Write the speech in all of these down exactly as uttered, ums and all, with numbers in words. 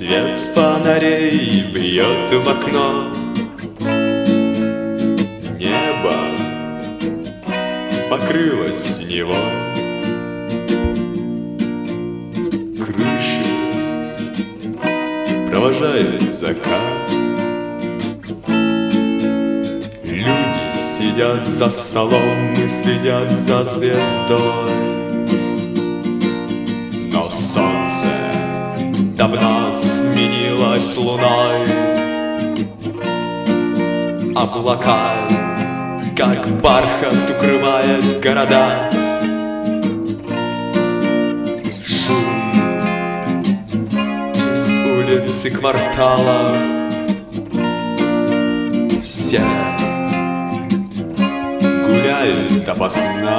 Свет фонарей бьет в окно. Небо покрылось синевой. Крыши провожают закат. Люди сидят за столом и следят за звездой. Но солнце давно сменилось луной. Облака, как бархат, укрывает города. Шум из улиц и кварталов. Все гуляют допоздна.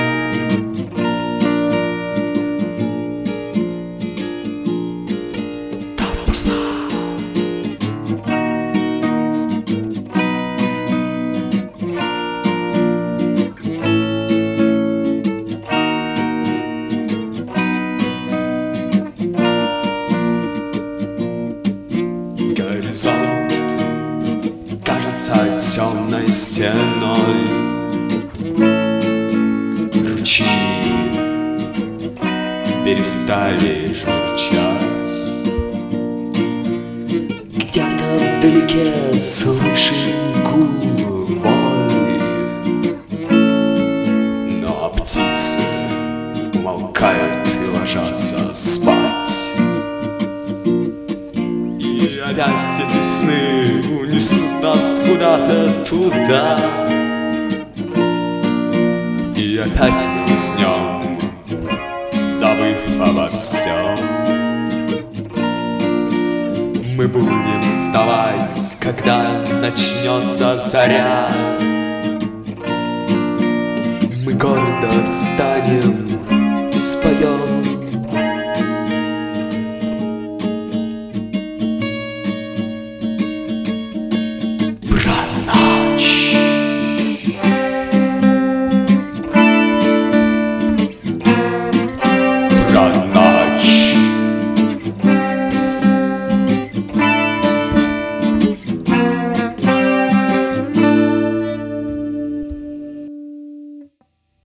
Горизонт кажется темной стеной. Ручьи перестали журчать. Где-то вдалеке слышен гул, вой. Но птицы умолкают и ложатся спать. И опять эти сны унесут нас куда-то туда. И опять мы уснем, забыв обо всем. Мы будем вставать, когда начнется заря. Мы гордо встанем и споем.